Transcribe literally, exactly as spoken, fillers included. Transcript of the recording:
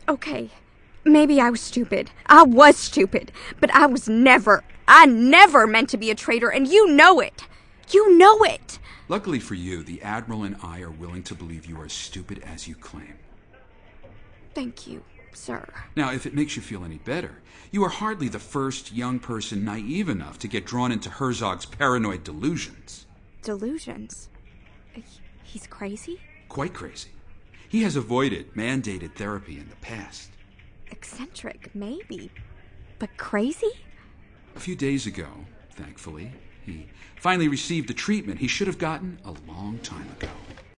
Okay, maybe I was stupid. I was stupid. But I was never, I never meant to be a traitor, and you know it. You know it. Luckily for you, the Admiral and I are willing to believe you are as stupid as you claim. Thank you, sir. Now, if it makes you feel any better, you are hardly the first young person naive enough to get drawn into Herzog's paranoid delusions. Delusions? He's crazy? Quite crazy. He has avoided mandated therapy in the past. Eccentric, maybe. But crazy? A few days ago, thankfully, he finally received the treatment he should have gotten a long time ago.